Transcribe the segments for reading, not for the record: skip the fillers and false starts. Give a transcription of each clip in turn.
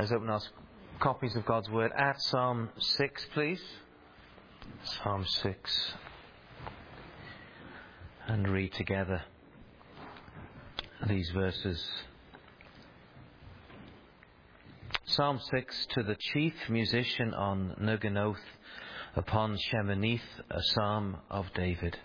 Let's open our copies of God's Word at Psalm 6, please. Psalm 6. And read together these verses. Psalm 6, to the chief musician on Neginoth, upon Sheminith, a psalm of David.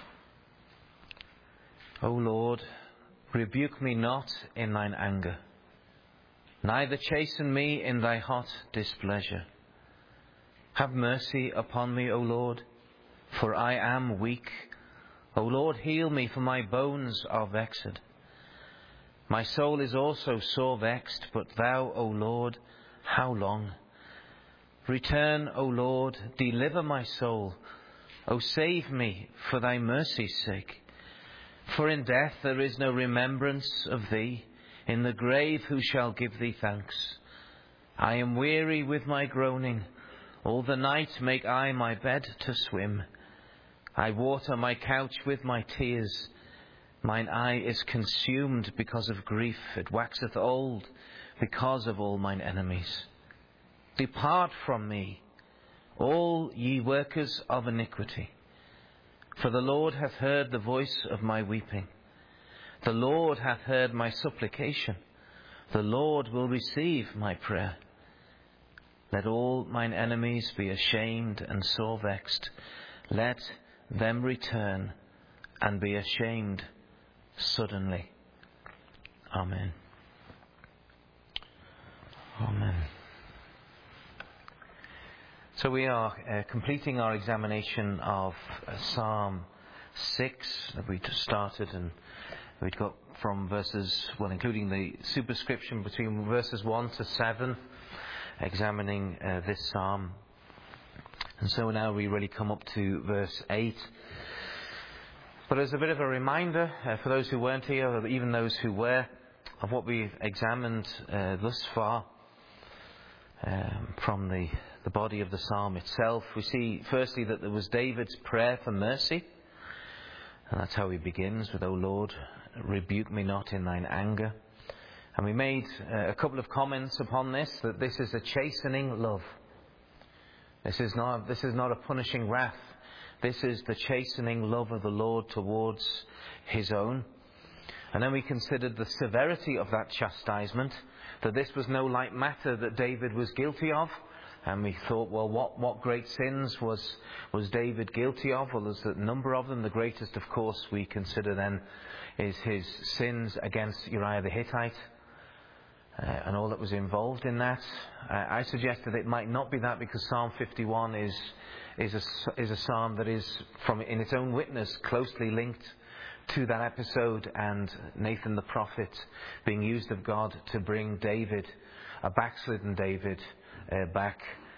O Lord, rebuke me not in thine anger, neither chasten me in thy hot displeasure. Have mercy upon me, O Lord, for I am weak. O Lord, heal me, for my bones are vexed. My soul is also sore vexed, but thou, O Lord, how long? Return, O Lord, deliver my soul. O save me for thy mercy's sake. For in death there is no remembrance of thee. In the grave who shall give thee thanks? I am weary with my groaning. All the night make I my bed to swim. I water my couch with my tears. Mine eye is consumed because of grief. It waxeth old because of all mine enemies. Depart from me, all ye workers of iniquity. For the Lord hath heard the voice of my weeping. The Lord hath heard my supplication. The Lord will receive my prayer. Let all mine enemies be ashamed and sore vexed. Let them return and be ashamed suddenly. Amen. Amen. So we are completing our examination of Psalm 6 that we just started, and we've got from verses, well, including the superscription between verses 1 to 7, examining this psalm. And so now we really come up to verse 8. But as a bit of a reminder for those who weren't here, or even those who were, of what we've examined thus far from the body of the psalm itself, we see firstly that there was David's prayer for mercy. And that's how he begins with, O Lord, rebuke me not in thine anger. And we made a couple of comments upon this, that this is a chastening love. This is not a punishing wrath. This is the chastening love of the Lord towards his own. And then we considered the severity of that chastisement, that this was no light matter that David was guilty of. And we thought, well, what great sins was David guilty of? Well, there's a number of them. The greatest, of course, we consider then is his sins against Uriah the Hittite and all that was involved in that. I suggested it might not be that, because Psalm 51 is a psalm that is, from in its own witness, closely linked to that episode, and Nathan the prophet being used of God to bring David, a backslidden David, back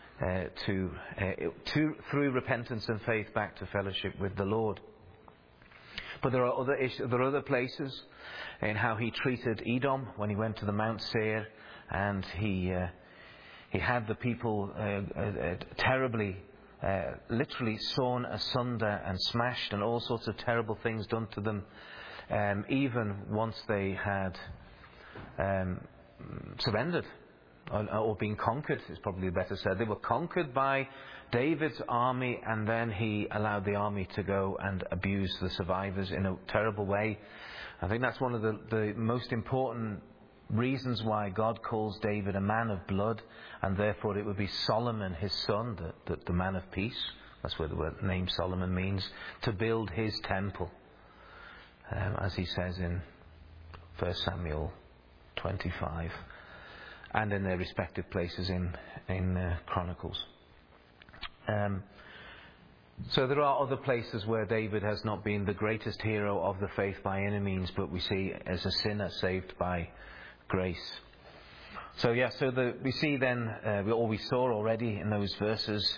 through repentance and faith back to fellowship with the Lord. But there are other places in how he treated Edom when he went to the Mount Seir, and he had the people terribly, literally sawn asunder and smashed, and all sorts of terrible things done to them, even once they had surrendered. Or being conquered is probably better said. They were conquered by David's army, and then he allowed the army to go and abuse the survivors in a terrible way. I think that's one of the most important reasons why God calls David a man of blood, and therefore it would be Solomon, his son, the man of peace. That's where the name Solomon means, to build his temple, as he says in 1 Samuel 25. And in their respective places in Chronicles. So there are other places where David has not been the greatest hero of the faith by any means, but we see as a sinner saved by grace. So we see then, we saw already in those verses,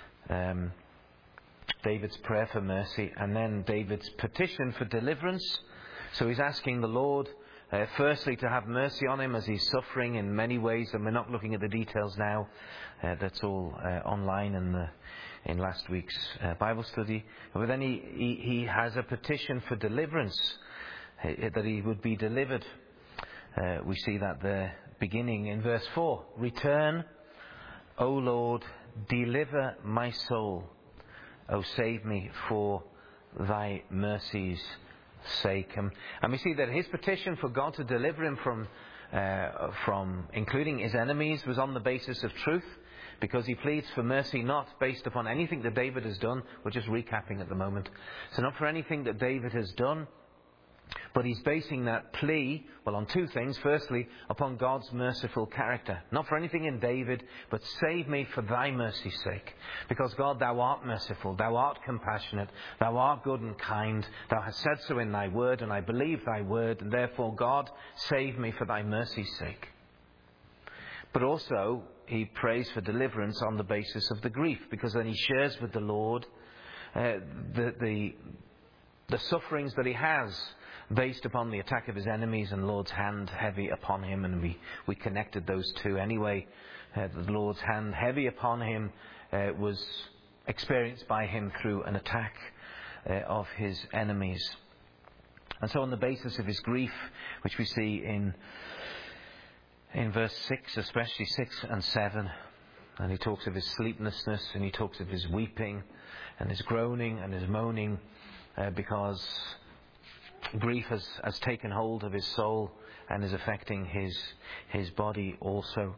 David's prayer for mercy, and then David's petition for deliverance. So he's asking the Lord, firstly, to have mercy on him as he's suffering in many ways, and we're not looking at the details now. That's all online in last week's Bible study. But then he has a petition for deliverance, that he would be delivered. We see that there beginning in verse 4. Return, O Lord, deliver my soul. O save me for thy mercy's sake. And we see that his petition for God to deliver him from including his enemies was on the basis of truth, because he pleads for mercy not based upon anything that David has done. We're just recapping at the moment. So not for anything that David has done, but he's basing that plea, well, on two things. Firstly, upon God's merciful character. Not for anything in David, but save me for thy mercy's sake. Because God, thou art merciful, thou art compassionate, thou art good and kind. Thou hast said so in thy word, and I believe thy word, and therefore, God, save me for thy mercy's sake. But also, he prays for deliverance on the basis of the grief, because then he shares with the Lord the sufferings that he has based upon the attack of his enemies and Lord's hand heavy upon him. And we connected those two anyway. The Lord's hand heavy upon him was experienced by him through an attack of his enemies. And so on the basis of his grief, which we see in verse 6, especially 6 and 7, and he talks of his sleeplessness, and he talks of his weeping and his groaning and his moaning, because grief has taken hold of his soul and is affecting his body also.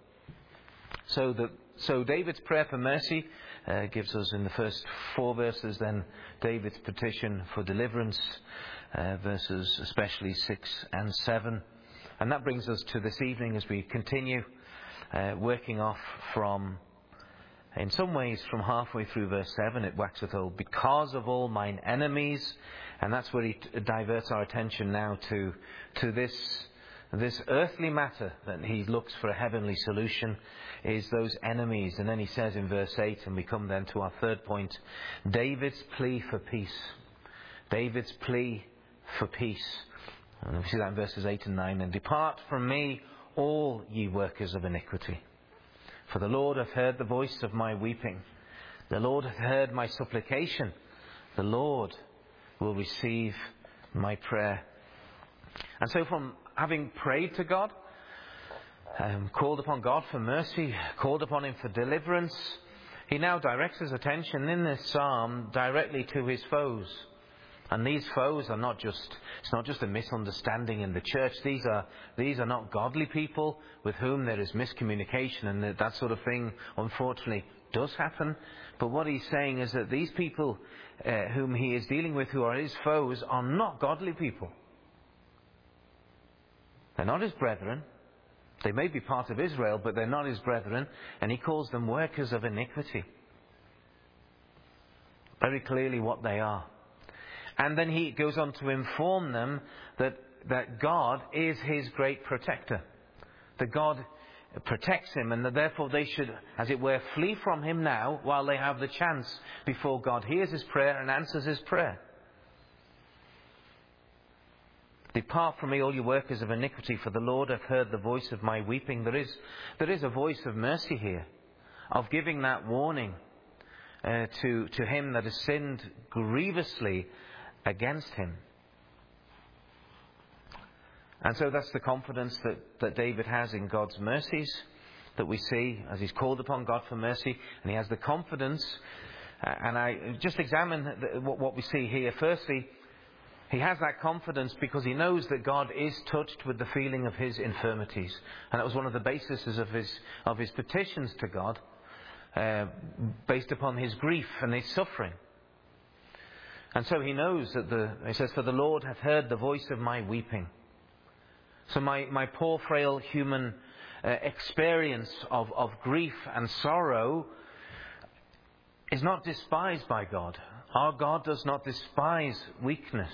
So David's prayer for mercy gives us in the first 4 verses then David's petition for deliverance, verses especially 6 and 7. And that brings us to this evening as we continue working off from, in some ways, from halfway through verse 7, it waxeth old, because of all mine enemies. And that's where he diverts our attention now to this earthly matter, that he looks for a heavenly solution, is those enemies. And then he says in verse 8, and we come then to our third point, David's plea for peace. David's plea for peace. And we see that in verses 8 and 9. And depart from me, all ye workers of iniquity. For the Lord hath heard the voice of my weeping. The Lord hath heard my supplication. The Lord will receive my prayer. And so from having prayed to God, called upon God for mercy, called upon him for deliverance, he now directs his attention in this psalm directly to his foes. And these foes are it's not just a misunderstanding in the church. These are not godly people with whom there is miscommunication, and that sort of thing, unfortunately, does happen. But what he's saying is that these people whom he is dealing with, who are his foes, are not godly people. They're not his brethren. They may be part of Israel, but they're not his brethren. And he calls them workers of iniquity. Very clearly what they are. And then he goes on to inform them that God is his great protector. That God protects him, and that therefore they should, as it were, flee from him now while they have the chance, before God hears his prayer and answers his prayer. Depart from me, all you workers of iniquity, for the Lord hath heard the voice of my weeping. There is a voice of mercy here, of giving that warning to him that has sinned grievously against him. And so that's the confidence that David has in God's mercies, that we see as he's called upon God for mercy, and he has the confidence. And I just examine what we see here. Firstly, he has that confidence because he knows that God is touched with the feeling of his infirmities. And that was one of the bases of his petitions to God, based upon his grief and his suffering. And so he knows that he says, for the Lord hath heard the voice of my weeping. So my poor, frail human experience of grief and sorrow is not despised by God. Our God does not despise weakness.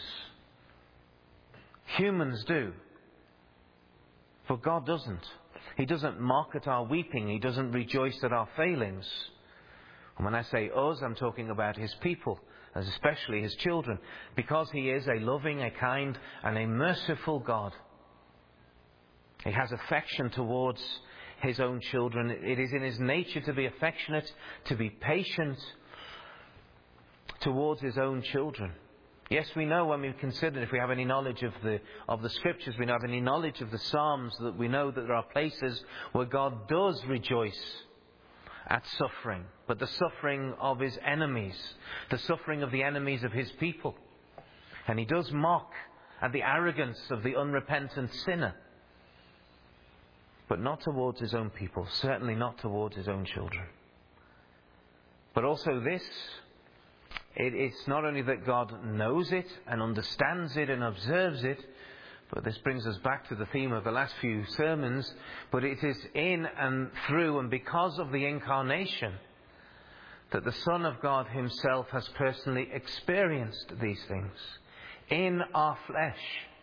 Humans do. But God doesn't. He doesn't mock at our weeping. He doesn't rejoice at our failings. And when I say us, I'm talking about his people, as especially his children, because he is a loving, a kind, and a merciful God. He has affection towards his own children. It is in his nature to be affectionate, to be patient towards his own children. Yes, we know when we consider, if we have any knowledge of the Scriptures, we have any knowledge of the Psalms, that we know that there are places where God does rejoice at suffering, but the suffering of His enemies, the suffering of the enemies of His people. And He does mock at the arrogance of the unrepentant sinner, but not towards His own people, certainly not towards His own children. But also this, it's not only that God knows it and understands it and observes it, but this brings us back to the theme of the last few sermons, but it is in and through and because of the incarnation that the Son of God Himself has personally experienced these things in our flesh.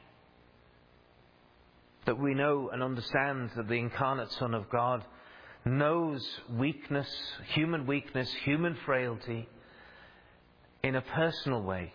That we know and understand that the incarnate Son of God knows weakness, human frailty, in a personal way.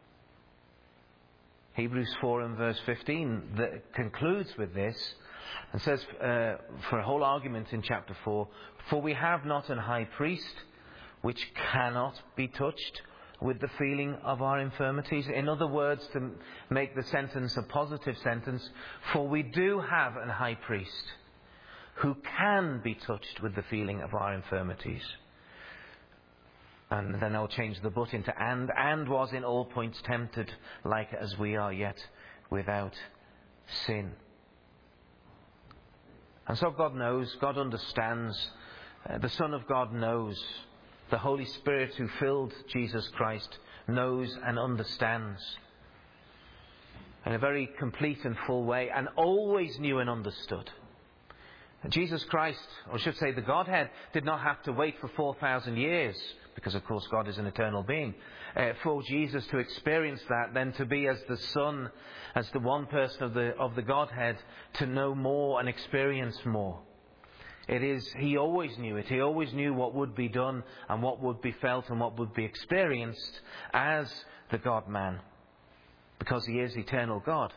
Hebrews 4 and verse 15 that concludes with this and says, for a whole argument in chapter 4, "For we have not an high priest which cannot be touched with the feeling of our infirmities." In other words, to make the sentence a positive sentence, for we do have an high priest who can be touched with the feeling of our infirmities. And then I'll change the but into and was in all points tempted like as we are, yet without sin. And so God knows, God understands, the Son of God knows, the Holy Spirit who filled Jesus Christ knows and understands in a very complete and full way, and always knew and understood. Jesus Christ, or I should say the Godhead, did not have to wait for 4,000 years, because of course God is an eternal being, for Jesus to experience that, then to be as the Son, as the one person of the Godhead, to know more and experience more. He always knew it. He always knew what would be done and what would be felt and what would be experienced as the God-man, because He is eternal God.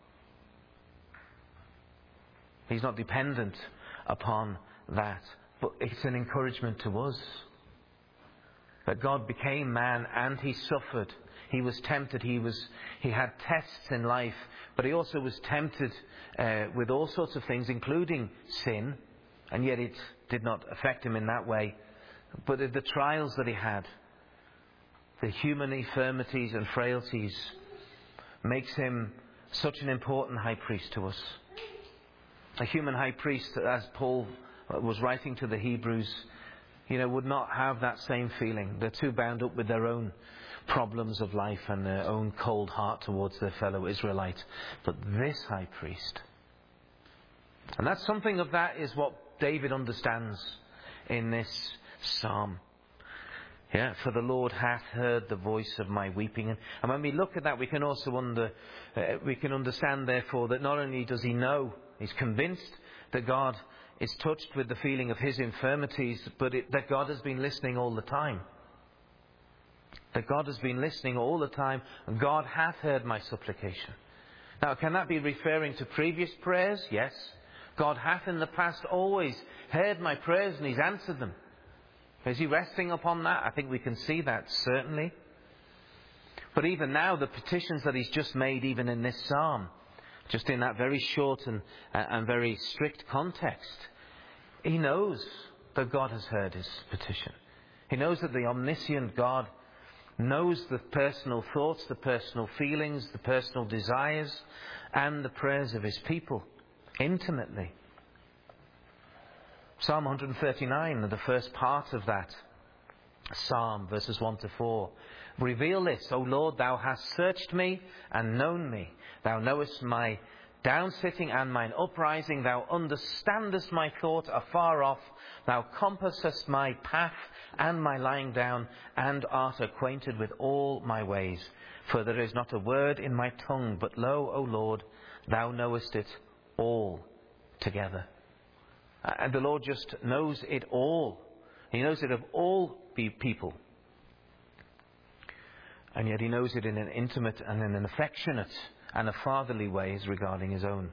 He's not dependent upon that. But it's an encouragement to us that God became man and He suffered. He was tempted. He had tests in life, but He also was tempted with all sorts of things, including sin, and yet it did not affect Him in that way. But the trials that He had, the human infirmities and frailties, makes Him such an important high priest to us. A human high priest, as Paul was writing to the Hebrews, would not have that same feeling. They're too bound up with their own problems of life and their own cold heart towards their fellow Israelite. But this high priest, and that's something of that is what David understands in this psalm. Yeah, for the Lord hath heard the voice of my weeping. And when we look at that, we can also understand, therefore, that not only does He know, He's convinced that God is touched with the feeling of His infirmities, but that God has been listening all the time. That God has been listening all the time, and God hath heard my supplication. Now, can that be referring to previous prayers? Yes. God hath in the past always heard my prayers and He's answered them. Is He resting upon that? I think we can see that, certainly. But even now, the petitions that He's just made, even in this psalm, just in that very short and very strict context, He knows that God has heard his petition. He knows that the omniscient God knows the personal thoughts, the personal feelings, the personal desires, and the prayers of His people intimately. Psalm 139, the first part of that psalm, verses 1 to 4. Reveal this, O Lord, Thou hast searched me and known me. Thou knowest my downsitting and mine uprising. Thou understandest my thought afar off. Thou compassest my path and my lying down, and art acquainted with all my ways. For there is not a word in my tongue, but lo, O Lord, Thou knowest it all together. And the Lord just knows it all. He knows it of all people. And yet He knows it in an intimate and in an affectionate and a fatherly way as regarding His own.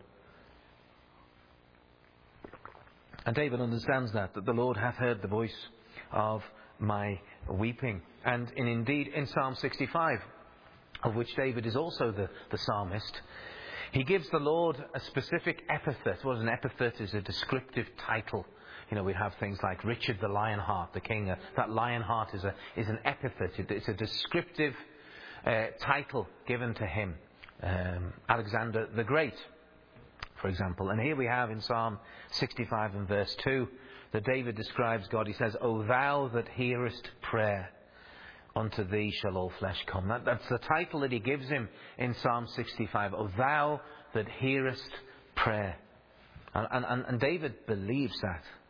And David understands that the Lord hath heard the voice of my weeping. And indeed in Psalm 65, of which David is also the psalmist, he gives the Lord a specific epithet. What an epithet is, a descriptive title. You know, we have things like Richard the Lionheart, the king. That Lionheart is an epithet. It's a descriptive title given to him. Alexander the Great, for example. And here we have in Psalm 65 and verse 2 that David describes God. He says, "O thou that hearest prayer, unto thee shall all flesh come." That's the title that he gives him in Psalm 65. "O thou that hearest prayer." And David believes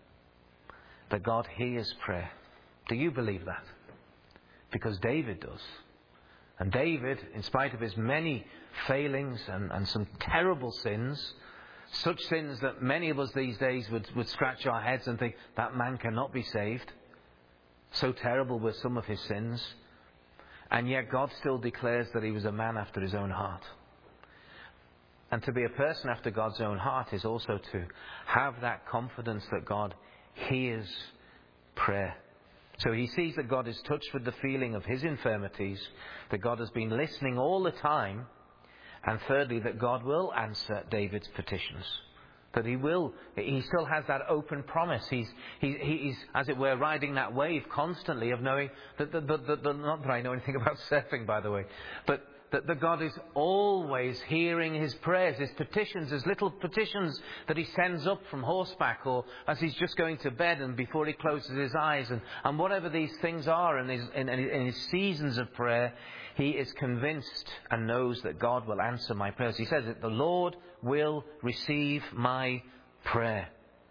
that God hears prayer. Do you believe that? Because David does. And David, in spite of his many failings and some terrible sins, such sins that many of us these days would scratch our heads and think, that man cannot be saved. So terrible were some of his sins. And yet God still declares that he was a man after his own heart. And to be a person after God's own heart is also to have that confidence that God hears prayer. So he sees that God is touched with the feeling of his infirmities, that God has been listening all the time, and thirdly, that God will answer David's petitions. That he still has that open promise. He's as it were, riding that wave constantly of knowing that not that I know anything about surfing, by the way, but that God is always hearing his prayers, his petitions, his little petitions that he sends up from horseback or as he's just going to bed and before he closes his eyes and whatever these things are in his seasons of prayer, he is convinced and knows that God will answer my prayers. He says that the Lord will receive my prayer.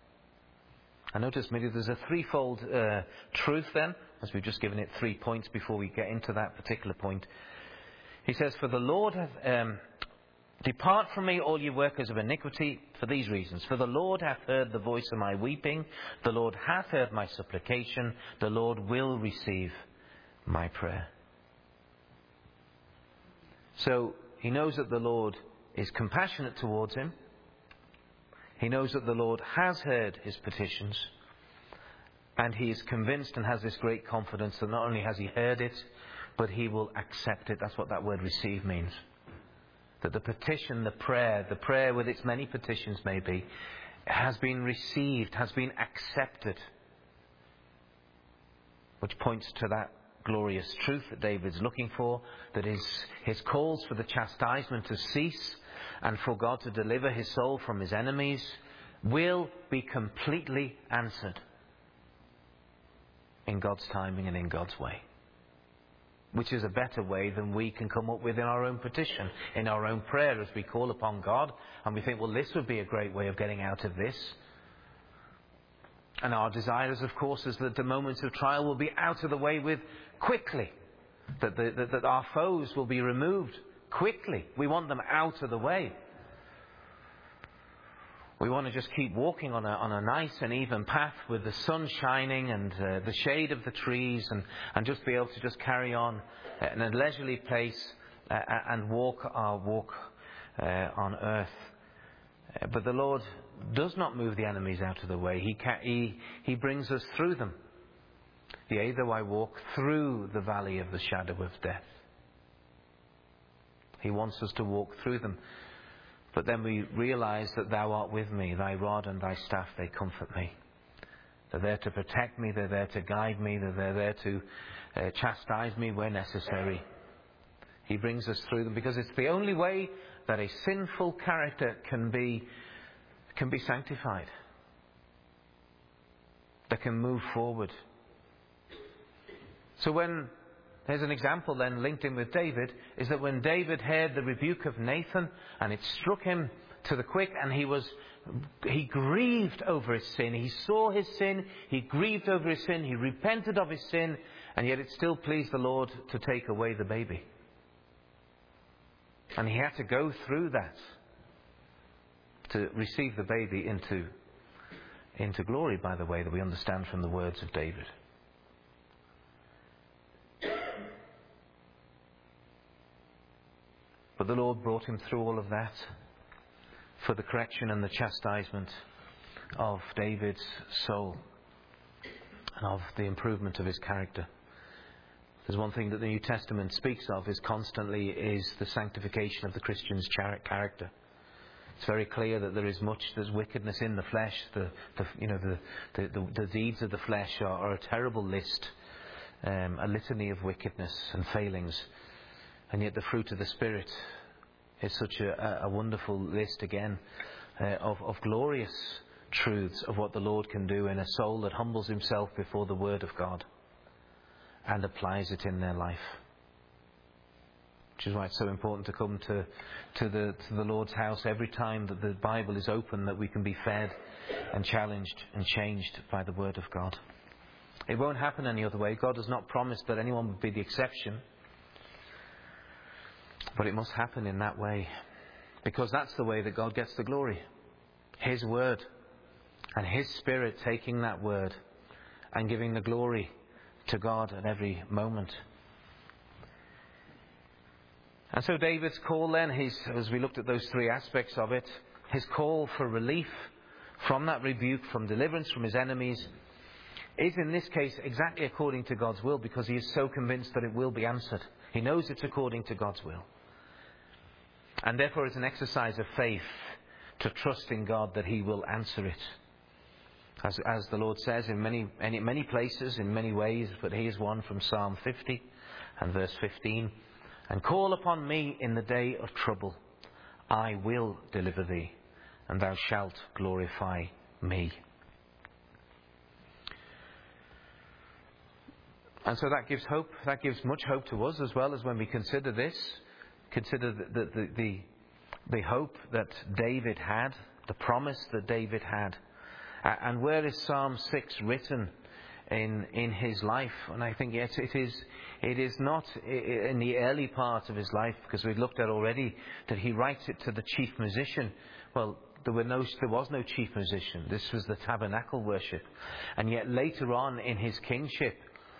I notice maybe there's a threefold truth then, as we've just given it 3 points before we get into that particular point. He says, "For the Lord hath... Depart from me, all you workers of iniquity, for these reasons. For the Lord hath heard the voice of my weeping. The Lord hath heard my supplication. The Lord will receive my prayer." So he knows that the Lord is compassionate towards him. He knows that the Lord has heard his petitions. And he is convinced and has this great confidence that not only has he heard it, but he will accept it. That's what that word receive means. That the petition, the prayer with its many petitions maybe, has been received, has been accepted. Which points to that glorious truth that David's looking for, that his calls for the chastisement to cease and for God to deliver his soul from his enemies will be completely answered in God's timing and in God's way. Which is a better way than we can come up with in our own petition, in our own prayer as we call upon God. And we think, well, this would be a great way of getting out of this. And our desire is, of course, is that the moments of trial will be out of the way with quickly. That our foes will be removed quickly. We want them out of the way. We want to just keep walking on a nice and even path with the sun shining and the shade of the trees and just be able to just carry on in a leisurely pace and walk our walk on earth. But the Lord does not move the enemies out of the way. He brings us through them. Yea, though I walk through the valley of the shadow of death. He wants us to walk through them. But then we realise that thou art with me, thy rod and thy staff, they comfort me. They're there to protect me, they're there to guide me, they're there to chastise me where necessary. He brings us through them because it's the only way that a sinful character can be sanctified. That can move forward. So there's an example then linked in with David, is that when David heard the rebuke of Nathan and it struck him to the quick and he grieved over his sin. He saw his sin, he grieved over his sin, he repented of his sin, and yet it still pleased the Lord to take away the baby. And he had to go through that to receive the baby into glory, by the way, that we understand from the words of David. But the Lord brought him through all of that for the correction and the chastisement of David's soul and of the improvement of his character. There's one thing that the New Testament speaks of is the sanctification of the Christian's character. It's very clear that there's wickedness in the flesh. The deeds of the flesh are a terrible list, a litany of wickedness and failings, and yet the fruit of the Spirit is such a wonderful list again of glorious truths of what the Lord can do in a soul that humbles himself before the Word of God and applies it in their life. Which is why it's so important to come to the Lord's house every time that the Bible is open, that we can be fed and challenged and changed by the Word of God. It won't happen any other way. God has not promised that anyone would be the exception. But it must happen in that way, because that's the way that God gets the glory. His Word and His Spirit taking that Word and giving the glory to God at every moment. And so David's call then, as we looked at those three aspects of it, his call for relief from that rebuke, from deliverance from his enemies, is in this case exactly according to God's will, because he is so convinced that it will be answered. He knows it's according to God's will. And therefore it's an exercise of faith to trust in God that he will answer it. As the Lord says in many places, in many ways, but here's one from Psalm 50 and verse 15. And call upon me in the day of trouble. I will deliver thee, and thou shalt glorify me. And so that gives hope. That gives much hope to us as well, as when we consider this. Consider the hope that David had, the promise that David had. And where is Psalm 6 written in his life? And I think, yes, it is not in the early part of his life, because we've looked at already that he writes it to the chief musician. Well, there was no chief musician. This was the tabernacle worship. And yet later on in his kingship,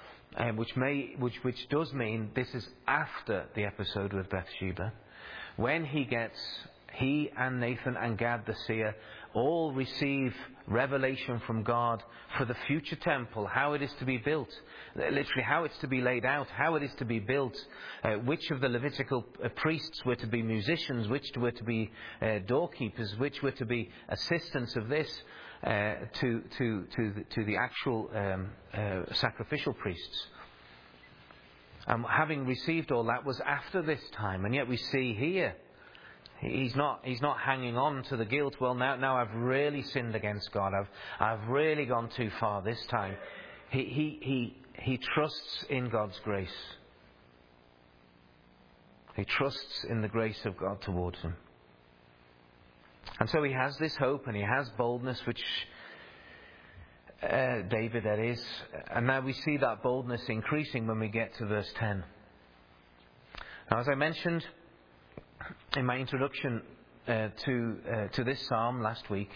which does mean this is after the episode with Bathsheba, when he and Nathan and Gad the seer all receive revelation from God for the future temple, how it is to be built, literally how it's to be laid out, how it is to be built, which of the Levitical priests were to be musicians, which were to be doorkeepers, which were to be assistants of this, to the actual sacrificial priests. Having received all that was after this time, and yet we see here he's not hanging on to the guilt. Well, now I've really sinned against God. I've really gone too far this time. He trusts in God's grace. He trusts in the grace of God towards him. And so he has this hope and he has boldness, which David, that is. And now we see that boldness increasing when we get to verse 10. Now, as I mentioned in my introduction to this psalm last week,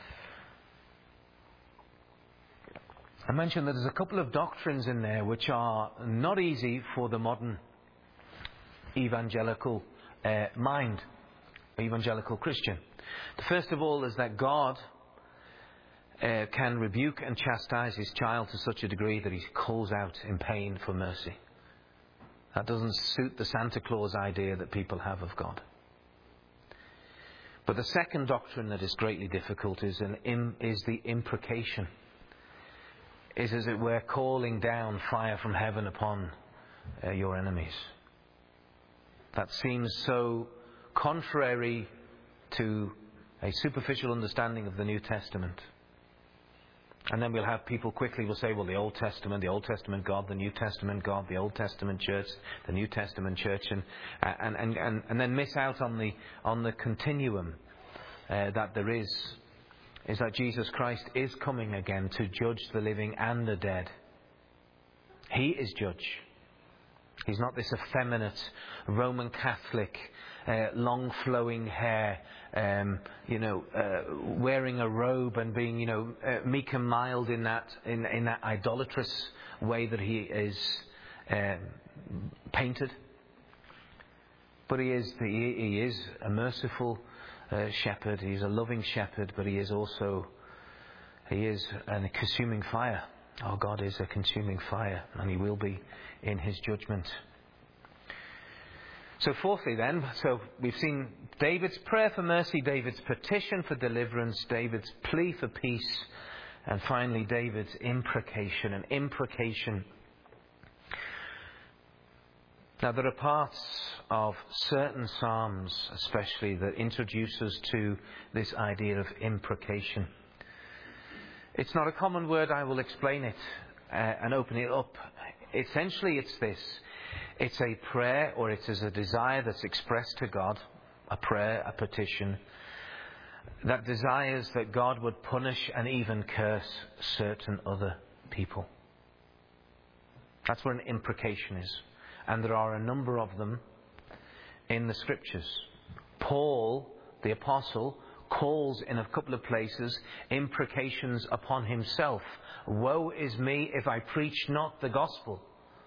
I mentioned that there's a couple of doctrines in there which are not easy for the modern evangelical mind, evangelical Christian. The first of all is that God can rebuke and chastise his child to such a degree that he calls out in pain for mercy. That doesn't suit the Santa Claus idea that people have of God. But the second doctrine that is greatly difficult is the imprecation. Is, as it were, calling down fire from heaven upon your enemies. That seems so contrary to a superficial understanding of the New Testament. And then we'll have people quickly will say, well, the Old Testament God, the New Testament God, the Old Testament Church, the New Testament Church, and then miss out on the continuum that there is that Jesus Christ is coming again to judge the living and the dead. He is judge. He's not this effeminate Roman Catholic, long flowing hair, wearing a robe and being, meek and mild in that idolatrous way that he is painted. But he is a merciful shepherd. He's a loving shepherd, but he is a consuming fire. Our God is a consuming fire, and he will be in his judgment. So fourthly then, so we've seen David's prayer for mercy, David's petition for deliverance, David's plea for peace, and finally David's imprecation. An imprecation. Now there are parts of certain psalms especially that introduce us to this idea of imprecation. It's not a common word. I will explain it and open it up. Essentially it's this. It's a prayer, or it is a desire that's expressed to God, a prayer, a petition, that desires that God would punish and even curse certain other people. That's what an imprecation is. And there are a number of them in the Scriptures. Paul, the Apostle, calls in a couple of places imprecations upon himself. Woe is me if I preach not the gospel.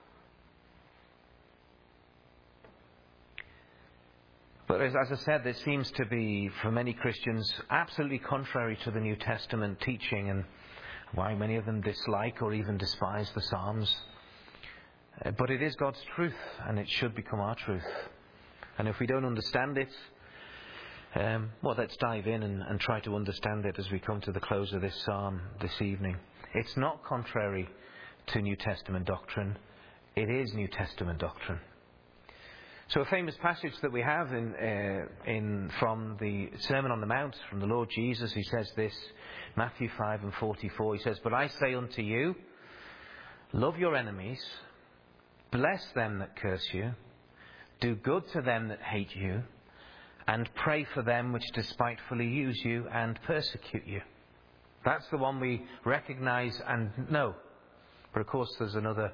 But as I said, this seems to be, for many Christians, absolutely contrary to the New Testament teaching, and why many of them dislike or even despise the Psalms. But it is God's truth, and it should become our truth. And if we don't understand it, let's dive in and try to understand it as we come to the close of this psalm this evening. It's not contrary to New Testament doctrine. It is New Testament doctrine. So a famous passage that we have from the Sermon on the Mount, from the Lord Jesus, he says this, Matthew 5:44, he says, "But I say unto you, love your enemies, bless them that curse you, do good to them that hate you, and pray for them which despitefully use you and persecute you." That's the one we recognise and know. But of course there's another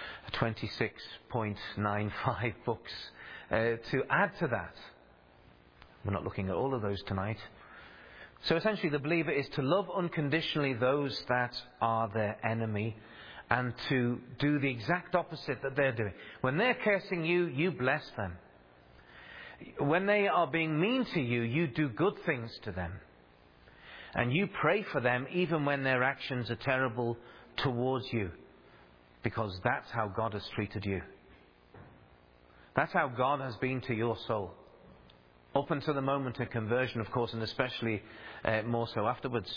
26.95 books to add to that. We're not looking at all of those tonight. So essentially the believer is to love unconditionally those that are their enemy, and to do the exact opposite that they're doing. When they're cursing you, you bless them. When they are being mean to you, you do good things to them. And you pray for them even when their actions are terrible towards you. Because that's how God has treated you. That's how God has been to your soul. Up until the moment of conversion, of course, and especially more so afterwards.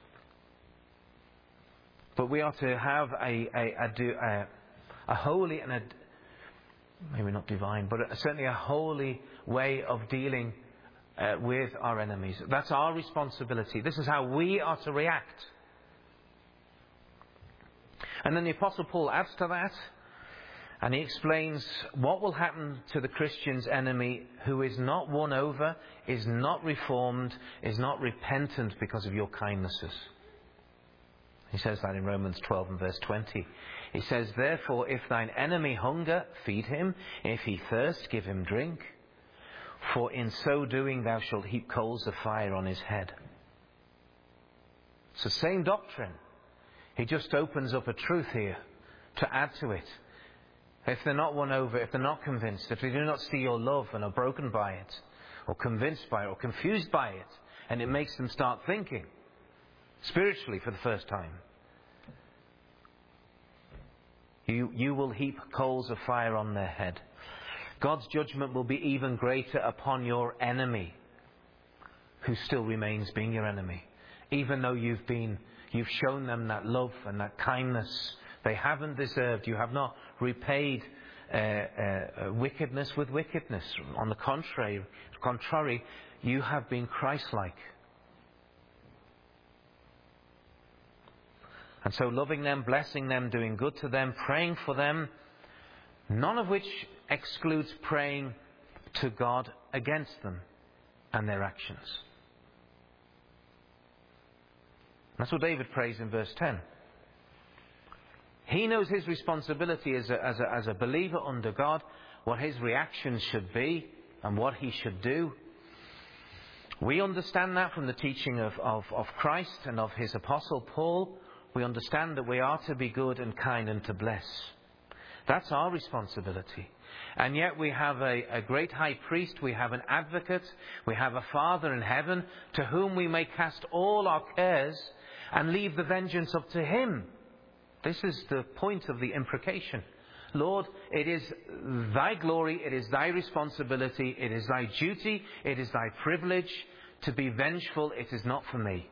But we are to have a holy and maybe not divine, but certainly a holy way of dealing with our enemies. That's our responsibility. This is how we are to react. And then the Apostle Paul adds to that, and he explains what will happen to the Christian's enemy who is not won over, is not reformed, is not repentant because of your kindnesses. He says that in Romans 12 and verse 20. He says, "Therefore, if thine enemy hunger, feed him. If he thirst, give him drink. For in so doing thou shalt heap coals of fire on his head." It's the same doctrine. He just opens up a truth here to add to it. If they're not won over, if they're not convinced, if they do not see your love and are broken by it, or convinced by it, or confused by it, and it makes them start thinking spiritually for the first time, you will heap coals of fire on their head. God's judgment will be even greater upon your enemy, who still remains being your enemy. Even though you've shown them that love and that kindness they haven't deserved. You have not repaid wickedness with wickedness. On the contrary, you have been Christ-like. And so loving them, blessing them, doing good to them, praying for them, none of which excludes praying to God against them and their actions. That's what David prays in verse 10. He knows his responsibility as a believer under God, what his reactions should be and what he should do. We understand that from the teaching of Christ and of his apostle Paul. We understand that we are to be good and kind and to bless. That's our responsibility. And yet we have a great high priest, we have an advocate, we have a Father in heaven to whom we may cast all our cares and leave the vengeance up to him. This is the point of the imprecation. Lord, it is thy glory, it is thy responsibility, it is thy duty, it is thy privilege to be vengeful. It is not for me.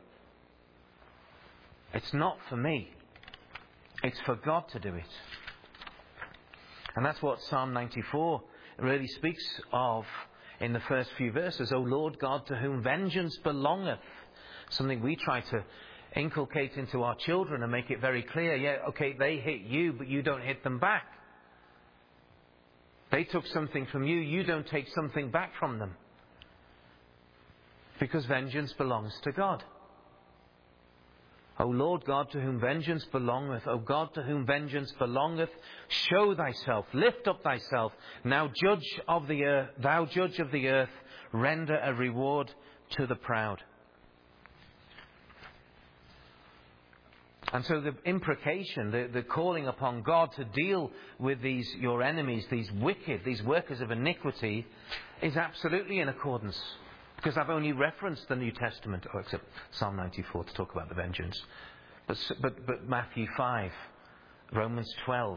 It's not for me. It's for God to do it. And that's what Psalm 94 really speaks of in the first few verses. O Lord God, to whom vengeance belongeth. Something we try to inculcate into our children and make it very clear. Yeah, okay, they hit you, but you don't hit them back. They took something from you, you don't take something back from them. Because vengeance belongs to God. O Lord God, to whom vengeance belongeth, O God, to whom vengeance belongeth, show thyself, lift up thyself, now judge of the earth, thou judge of the earth, render a reward to the proud. And so the imprecation, the calling upon God to deal with these, your enemies, these wicked, these workers of iniquity, is absolutely in accordance. Because I've only referenced the New Testament, except Psalm 94 to talk about the vengeance. But Matthew 5, Romans 12.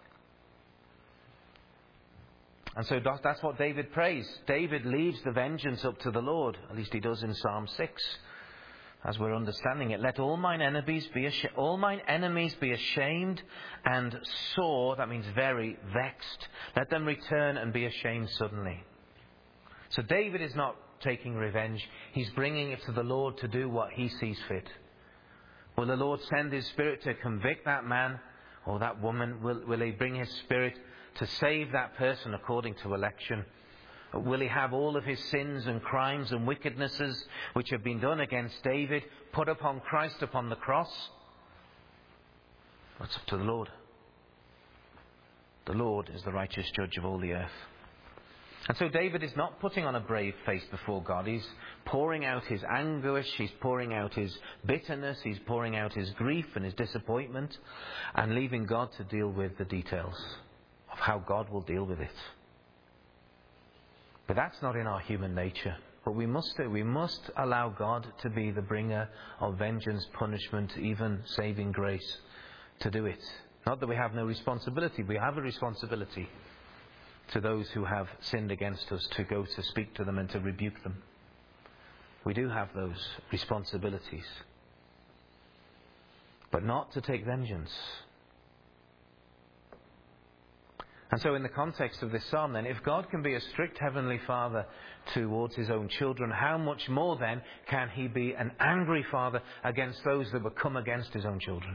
And so that's what David prays. David leaves the vengeance up to the Lord. At least he does in Psalm 6. As we're understanding it, let all mine enemies be ashamed and sore, that means very vexed. Let them return and be ashamed suddenly. So David is not taking revenge. He's bringing it to the Lord to do what he sees fit. Will the Lord send his Spirit to convict that man or that woman? Will he bring his Spirit to save that person according to election? Will he have all of his sins and crimes and wickednesses which have been done against David put upon Christ upon the cross? That's up to the Lord. The Lord is the righteous judge of all the earth. And so David is not putting on a brave face before God. He's pouring out his anguish, he's pouring out his bitterness, he's pouring out his grief and his disappointment, and leaving God to deal with the details of how God will deal with it. But that's not in our human nature. What we must do, we must allow God to be the bringer of vengeance, punishment, even saving grace, to do it. Not that we have no responsibility. We have a responsibility to those who have sinned against us, to go to speak to them and to rebuke them. We do have those responsibilities. But not to take vengeance. And so in the context of this psalm then, if God can be a strict heavenly Father towards his own children, how much more then can he be an angry Father against those that would come against his own children?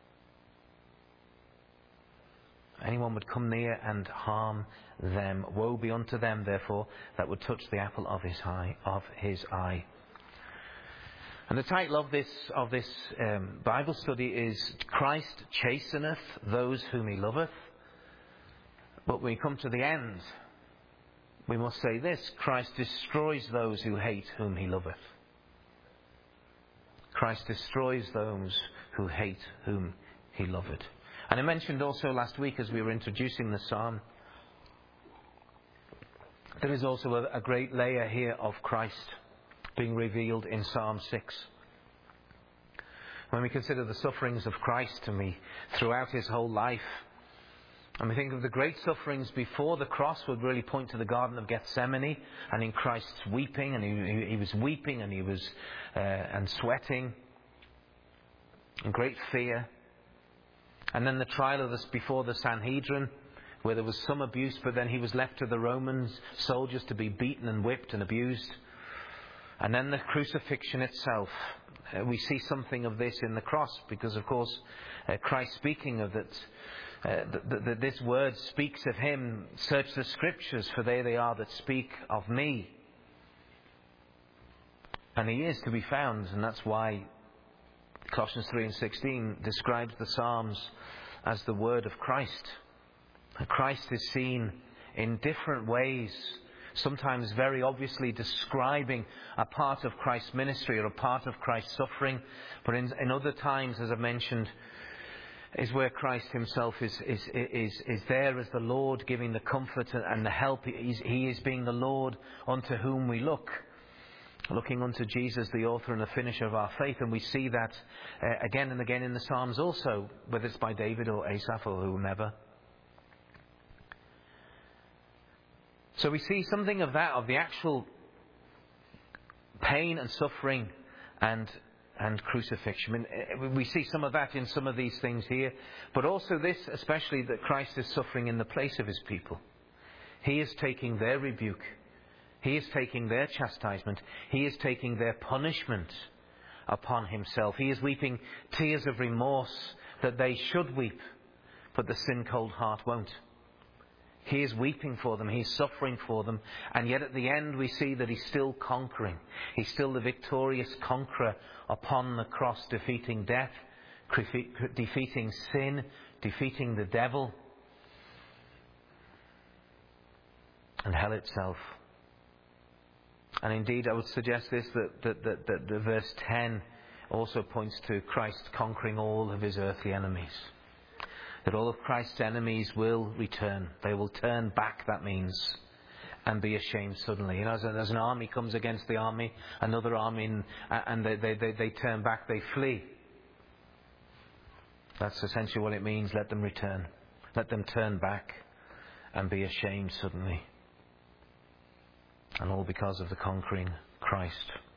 Anyone would come near and harm them. Woe be unto them, therefore, that would touch the apple of his eye. And the title of this Bible study is Christ chasteneth those whom he loveth. But when we come to the end, we must say this: Christ destroys those who hate whom he loveth. Christ destroys those who hate whom he loveth. And I mentioned also last week as we were introducing the psalm, there is also a great layer here of Christ being revealed in Psalm 6. When we consider the sufferings of Christ throughout his whole life, and we think of the great sufferings before the cross would really point to the Garden of Gethsemane, and in Christ's weeping, and he was weeping and he was and sweating in great fear. And then the trial of this before the Sanhedrin, where there was some abuse, but then he was left to the Roman soldiers to be beaten and whipped and abused. And then the crucifixion itself. We see something of this in the cross, because of course Christ speaking of it, this word speaks of him. Search the scriptures, for they are that speak of me. And he is to be found, and that's why Colossians 3:16 describes the Psalms as the word of Christ. Christ is seen in different ways, sometimes very obviously describing a part of Christ's ministry or a part of Christ's suffering, but in other times, as I mentioned, is where Christ himself is there as the Lord, giving the comfort and the help. He is being the Lord unto whom we look. looking unto Jesus, the author and the finisher of our faith. And we see that again and again in the Psalms also, whether it's by David or Asaph or whomever. So we see something of that, of the actual pain and suffering and crucifixion. I mean, we see some of that in some of these things here, but also this, especially that Christ is suffering in the place of his people. He is taking their rebuke. He is taking their chastisement. He is taking their punishment upon himself. He is weeping tears of remorse that they should weep, but the sin-cold heart won't. He is weeping for them. He's suffering for them. And yet at the end we see that he's still conquering. He's still the victorious conqueror upon the cross, defeating death, defeating sin, defeating the devil and hell itself. And indeed I would suggest this, that the verse 10 also points to Christ conquering all of his earthly enemies. That all of Christ's enemies will return. They will turn back, that means, and be ashamed suddenly. You know, as an army comes against the army, another army, and they turn back, they flee. That's essentially what it means. Let them return. Let them turn back and be ashamed suddenly. And all because of the conquering Christ.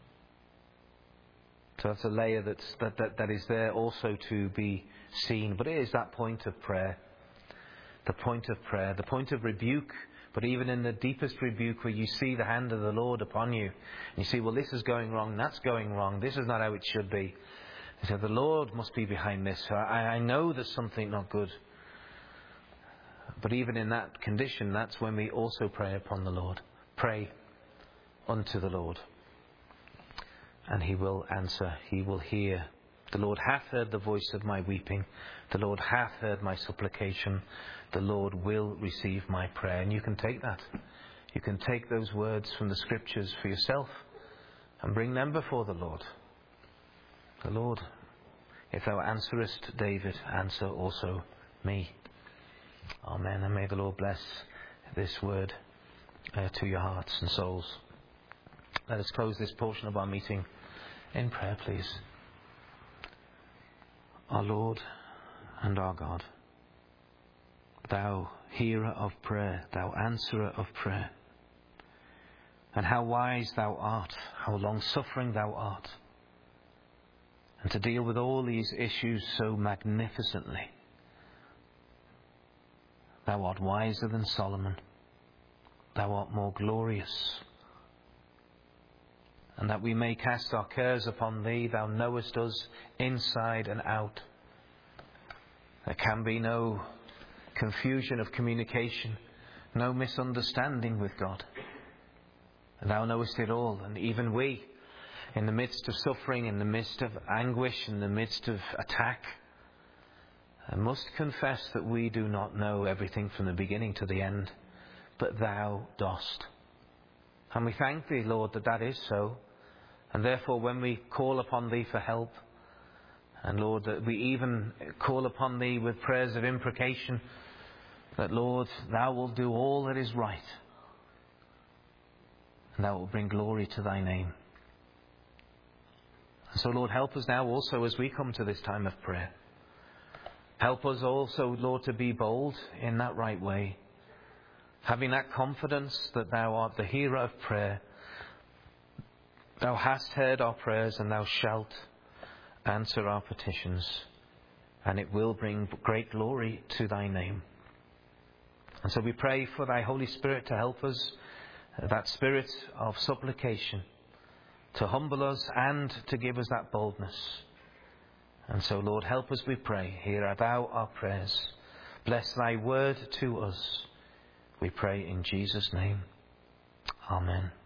So that's a layer that is there also to be seen. But it is that point of prayer. The point of prayer. The point of rebuke. But even in the deepest rebuke, where you see the hand of the Lord upon you, and you see, well, this is going wrong, that's going wrong, this is not how it should be. You say, the Lord must be behind this. I know there's something not good. But even in that condition, that's when we also pray upon the Lord. Pray unto the Lord. And he will answer, he will hear. The Lord hath heard the voice of my weeping. The Lord hath heard my supplication. The Lord will receive my prayer. And you can take that. You can take those words from the Scriptures for yourself and bring them before the Lord. The Lord, if thou answerest David, answer also me. Amen. And may the Lord bless this word to your hearts and souls. Let us close this portion of our meeting in prayer, please. Our Lord and our God, thou hearer of prayer, thou answerer of prayer, and how wise thou art, how long-suffering thou art, and to deal with all these issues so magnificently. Thou art wiser than Solomon, thou art more glorious. And that we may cast our cares upon thee, thou knowest us inside and out. There can be no confusion of communication, no misunderstanding with God. Thou knowest it all, and even we, in the midst of suffering, in the midst of anguish, in the midst of attack, must confess that we do not know everything from the beginning to the end, but thou dost. And we thank thee, Lord, that that is so. And therefore, when we call upon thee for help, and Lord, that we even call upon thee with prayers of imprecation, that Lord, thou wilt do all that is right, and thou wilt bring glory to thy name. And so, Lord, help us now also as we come to this time of prayer. Help us also, Lord, to be bold in that right way, having that confidence that thou art the hearer of prayer. Thou hast heard our prayers, and thou shalt answer our petitions, and it will bring great glory to thy name. And so we pray for thy Holy Spirit to help us, that spirit of supplication, to humble us and to give us that boldness. And so, Lord, help us, we pray. Hear thou our prayers. Bless thy word to us, we pray in Jesus' name. Amen.